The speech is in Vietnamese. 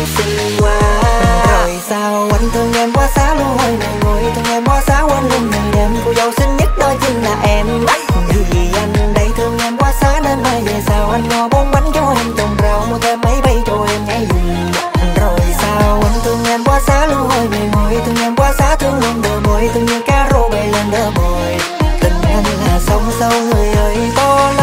xinh quá. Rồi sao anh thương em quá xá luôn hơi này ngồi thương em quá xá quên luôn ngày đêm cô dâu xinh nhất đó chính là em. Vì anh đây thương em quá xá nên mai về sao anh ngò bốn bánh cho em trồng rau mua thêm mấy bay cho em nhảy dù. Rồi sao anh thương em quá xá luôn hơi này ngồi thương em quá xá thương luôn bờ môi thương như cá rô bay lên đỡ bồi. Tình anh là sông sâu người ơi to